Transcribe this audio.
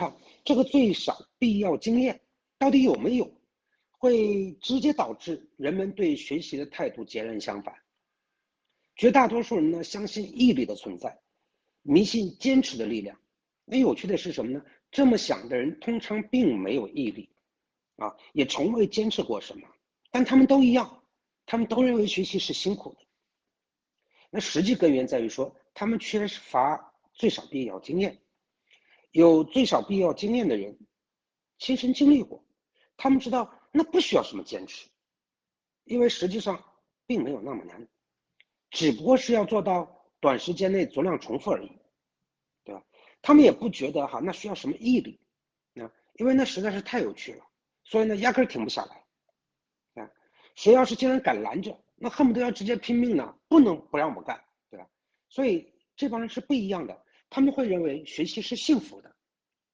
这个最少必要经验到底有没有，会直接导致人们对学习的态度截然相反。绝大多数人呢，相信毅力的存在，迷信坚持的力量。那有趣的是什么呢？这么想的人通常并没有毅力也从未坚持过什么，但他们都一样，他们都认为学习是辛苦的。那实际根源在于说，他们缺乏最少必要经验。有最少必要经验的人，亲身经历过，他们知道那不需要什么坚持，因为实际上并没有那么难，只不过是要做到短时间内足量重复而已，对吧？他们也不觉得那需要什么毅力，因为那实在是太有趣了，所以呢压根儿停不下来。谁要是竟然敢拦着，那恨不得要直接拼命呢，不能不让我干，对吧？所以这帮人是不一样的，他们会认为学习是幸福的，